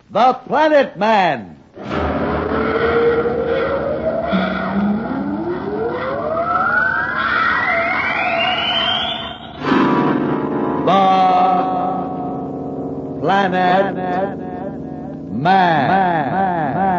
The Planet Man. The Planet Man.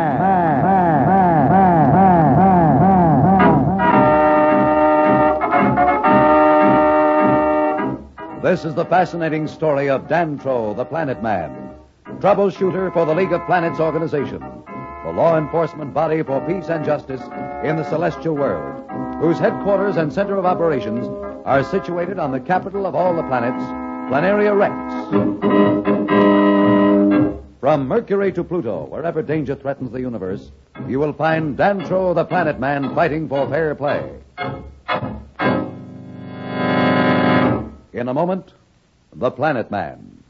This is the fascinating story of Dantro, the Planet Man, troubleshooter for the League of Planets organization, the law enforcement body for peace and justice in the celestial world, whose headquarters and center of operations are situated on the capital of all the planets, Planaria Rex. From Mercury to Pluto, wherever danger threatens the universe, you will find Dantro, the Planet Man, fighting for fair play. In a moment, The Planet Man.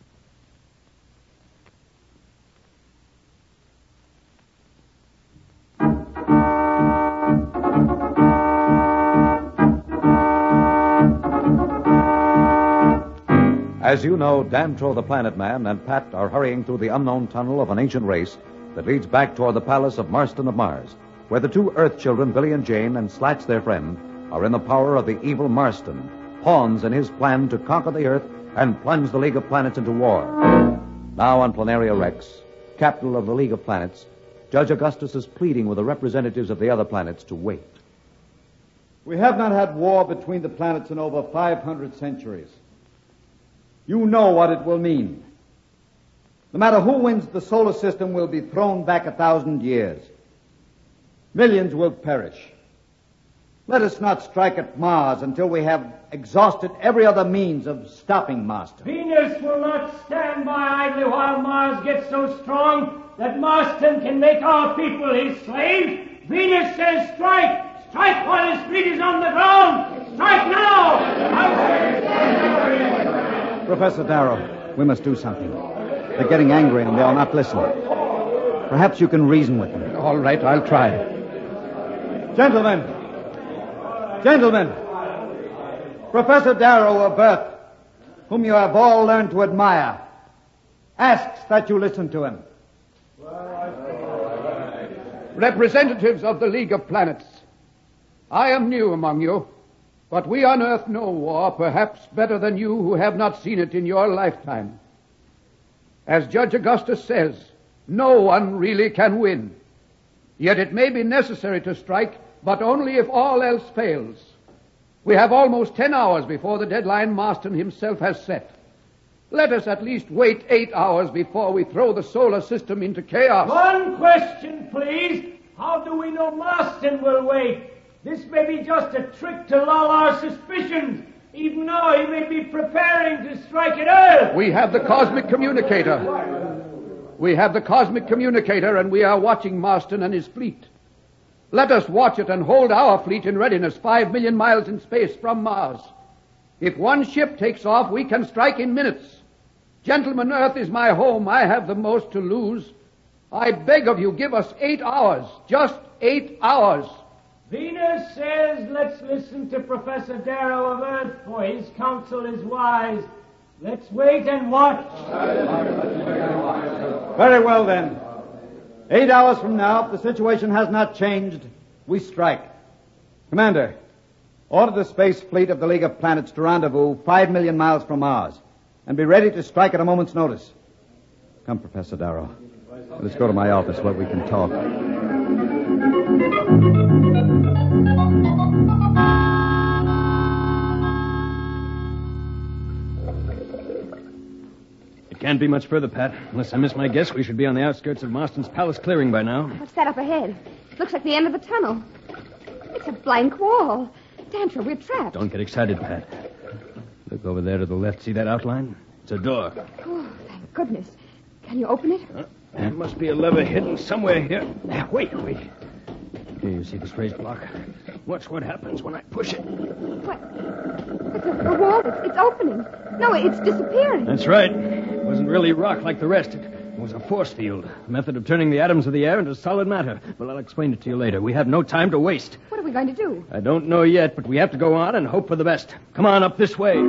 As you know, Dantro, the Planet Man, and Pat are hurrying through the unknown tunnel of an ancient race that leads back toward the palace of Marston of Mars, where the two Earth children, Billy and Jane, and Slats, their friend, are in the power of the evil Marston, pawns in his plan to conquer the Earth and plunge the League of Planets into war. Now on Planaria Rex, capital of the League of Planets, Judge Augustus is pleading with the representatives of the other planets to wait. We have not had war between the planets in over 500 centuries. You know what it will mean. No matter who wins, the solar system will be thrown back 1,000 years. Millions will perish. Let us not strike at Mars until we have exhausted every other means of stopping Marston. Venus will not stand by idly while Mars gets so strong that Marston can make our people his slaves. Venus says strike! Strike while his feet is on the ground! Strike now! Professor Darrow, we must do something. They're getting angry and they are not listening. Perhaps you can reason with them. All right, I'll try. Gentlemen! Professor Darrow of Earth, whom you have all learned to admire, asks that you listen to him. Representatives of the League of Planets, I am new among you, but we on Earth know war perhaps better than you who have not seen it in your lifetime. As Judge Augustus says, no one really can win. Yet it may be necessary to strike, but only if all else fails. We have almost 10 hours before the deadline Marston himself has set. Let us at least wait 8 hours before we throw the solar system into chaos. One question, please. How do we know Marston will wait? This may be just a trick to lull our suspicions, even though he may be preparing to strike at Earth. We have the cosmic communicator. And we are watching Marston and his fleet. Let us watch it and hold our fleet in readiness 5 million miles in space from Mars. If one ship takes off, we can strike in minutes. Gentlemen, Earth is my home. I have the most to lose. I beg of you, give us 8 hours. Just 8 hours. Venus says let's listen to Professor Darrow of Earth, for his counsel is wise. Let's wait and watch. Very well, then. 8 hours from now, if the situation has not changed, we strike. Commander, order the space fleet of the League of Planets to rendezvous 5 million miles from Mars and be ready to strike at a moment's notice. Come, Professor Darrow. Let's go to my office where we can talk. It can't be much further, Pat. Unless I miss my guess, we should be on the outskirts of Marston's Palace clearing by now. What's that up ahead? Looks like the end of the tunnel. It's a blank wall. Dantro, we're trapped. Don't get excited, Pat. Look over there to the left. See that outline? It's a door. Oh, thank goodness. Can you open it? There must be a lever hidden somewhere here. Wait. Here, you see this raised block? Watch what happens when I push it. What? But the wall, it's opening. No, it's disappearing. That's right. It wasn't really rock like the rest. It was a force field. A method of turning the atoms of the air into solid matter. Well, I'll explain it to you later. We have no time to waste. What are we going to do? I don't know yet, but we have to go on and hope for the best. Come on up this way.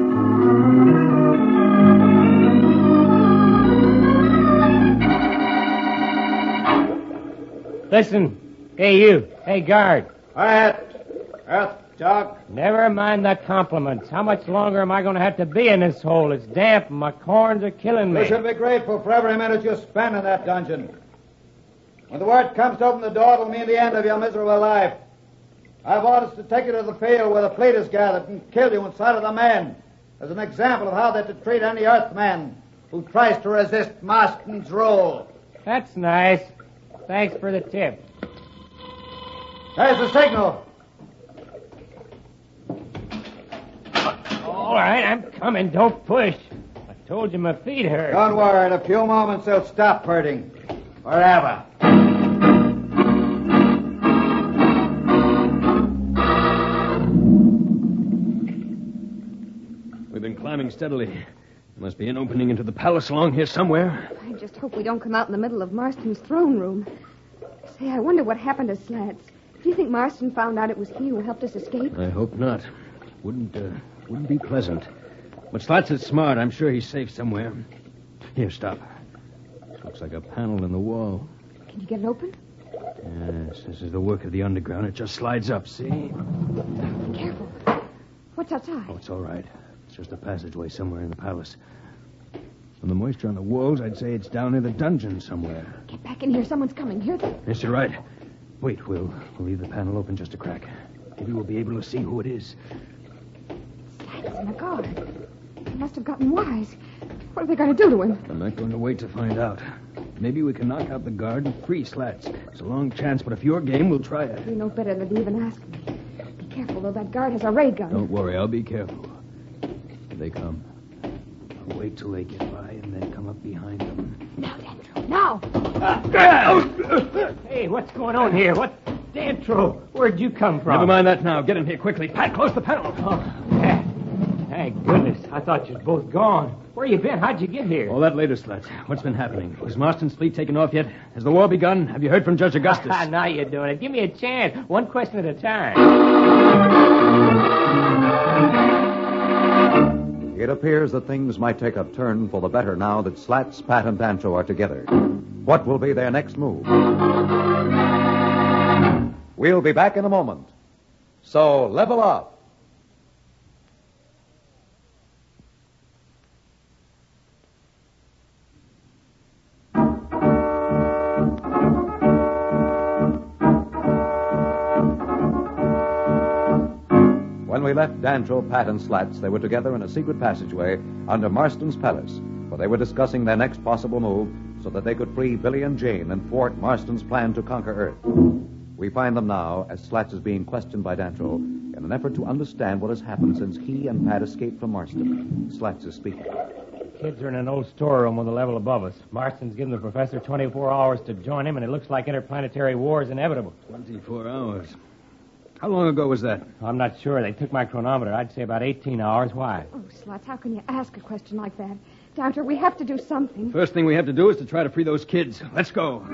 Listen. Hey, you. Hey, guard. Quiet. Earth dog. Never mind the compliments. How much longer am I going to have to be in this hole? It's damp and my corns are killing me. You should be grateful for every minute you spend in that dungeon. When the word comes to open the door, it'll mean the end of your miserable life. I have orders to take you to the field where the fleet is gathered and kill you in sight of the men as an example of how they're to treat any Earthman who tries to resist Marston's rule. That's nice. Thanks for the tip. There's the signal. All right, I'm coming. Don't push. I told you my feet hurt. Don't worry. In a few moments, they'll stop hurting. Forever. We've been climbing steadily. There must be an opening into the palace along here somewhere. I just hope we don't come out in the middle of Marston's throne room. Say, I wonder what happened to Slats. Do you think Marston found out it was he who helped us escape? I hope not. Wouldn't be pleasant. But Slats is smart. I'm sure he's safe somewhere. Here, stop. This looks like a panel in the wall. Can you get it open? Yes, this is the work of the underground. It just slides up, see? Be careful. What's outside? Oh, it's all right. It's just a passageway somewhere in the palace. From the moisture on the walls, I'd say it's down in the dungeon somewhere. Get back in here. Someone's coming. Hear that? Yes, you're right. Wait, we'll leave the panel open just a crack. Maybe we'll be able to see who it is. Slats and a guard. They must have gotten wise. What are they going to do to him? I'm not going to wait to find out. Maybe we can knock out the guard and free Slats. It's a long chance, but if you're game, we'll try it. You know better than to even ask me. Be careful, though. That guard has a ray gun. Don't worry, I'll be careful. Here they come. I'll wait till they get by and then come up behind them. Now, Dantro, now! Hey, what's going on here? What? Dantro, where'd you come from? Never mind that now. Get in here quickly. Pat, close the panel. Oh, yeah. Thank goodness. I thought you were both gone. Where you been? How'd you get here? All that later, Slats. What's been happening? Was Marston's fleet taken off yet? Has the war begun? Have you heard from Judge Augustus? Now you're doing it. Give me a chance. One question at a time. It appears that things might take a turn for the better now that Slats, Pat, and Dantro are together. What will be their next move? We'll be back in a moment. So level up. When we left Dantro, Pat, and Slats, they were together in a secret passageway under Marston's palace, where they were discussing their next possible move so that they could free Billy and Jane and thwart Marston's plan to conquer Earth. We find them now as Slats is being questioned by Dantro in an effort to understand what has happened since he and Pat escaped from Marston. Slats is speaking. Kids are in an old storeroom on the level above us. Marston's given the professor 24 hours to join him, and it looks like interplanetary war is inevitable. 24 hours. How long ago was that? I'm not sure. They took my chronometer. I'd say about 18 hours. Why? Oh, Slats, how can you ask a question like that? Dantro, we have to do something. First thing we have to do is to try to free those kids. Let's go.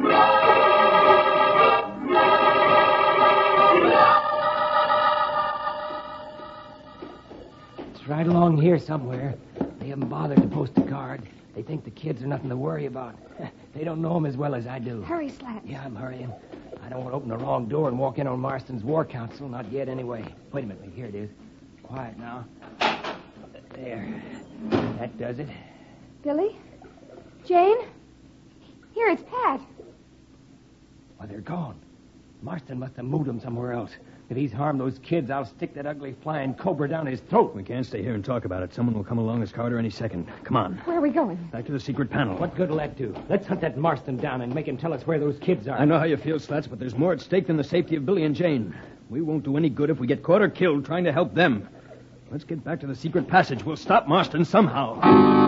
It's right along here somewhere. They haven't bothered to post a guard. They think the kids are nothing to worry about. They don't know him as well as I do. Hurry, Slats. Yeah, I'm hurrying. I don't want to open the wrong door and walk in on Marston's war council. Not yet, anyway. Wait a minute. Here it is. Quiet now. There. That does it. Billy? Jane? Here, it's Pat. Why, they're gone. Marston must have moved them somewhere else. If he's harmed those kids, I'll stick that ugly flying cobra down his throat. We can't stay here and talk about it. Someone will come along this corridor any second. Come on. Where are we going? Back to the secret panel. What good will that do? Let's hunt that Marston down and make him tell us where those kids are. I know how you feel, Slats, but there's more at stake than the safety of Billy and Jane. We won't do any good if we get caught or killed trying to help them. Let's get back to the secret passage. We'll stop Marston somehow.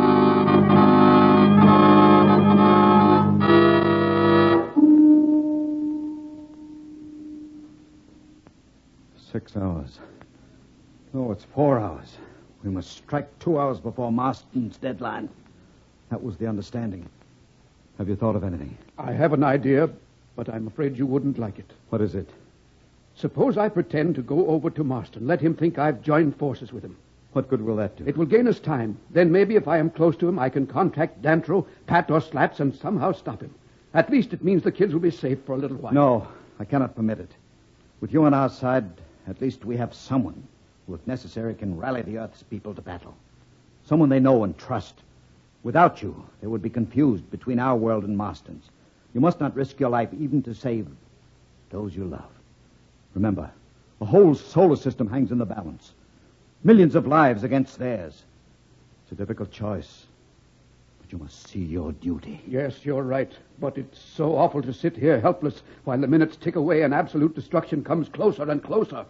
6 hours. No, it's 4 hours. We must strike 2 hours before Marston's deadline. That was the understanding. Have you thought of anything? I have an idea, but I'm afraid you wouldn't like it. What is it? Suppose I pretend to go over to Marston. Let him think I've joined forces with him. What good will that do? It will gain us time. Then maybe if I am close to him, I can contact Dantro, Pat, or Slats and somehow stop him. At least it means the kids will be safe for a little while. No, I cannot permit it. With you on our side, at least we have someone who, if necessary, can rally the Earth's people to battle. Someone they know and trust. Without you, they would be confused between our world and Marston's. You must not risk your life even to save those you love. Remember, the whole solar system hangs in the balance. Millions of lives against theirs. It's a difficult choice, but you must see your duty. Yes, you're right. But it's so awful to sit here helpless while the minutes tick away and absolute destruction comes closer and closer.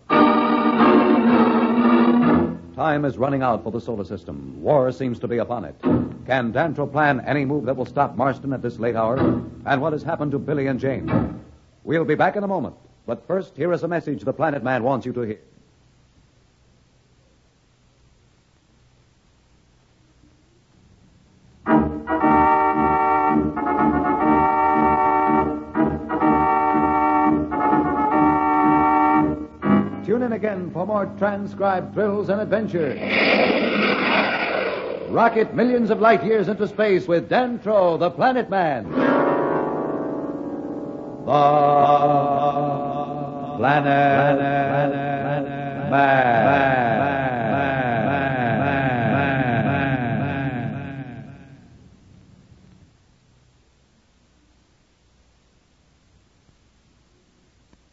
Time is running out for the solar system. War seems to be upon it. Can Dantro plan any move that will stop Marston at this late hour? And what has happened to Billy and Jane? We'll be back in a moment. But first, here is a message the Planet Man wants you to hear. Tune in again for more transcribed thrills and adventures. Rocket millions of light years into space with Dantro, the Planet Man. The Planet Man.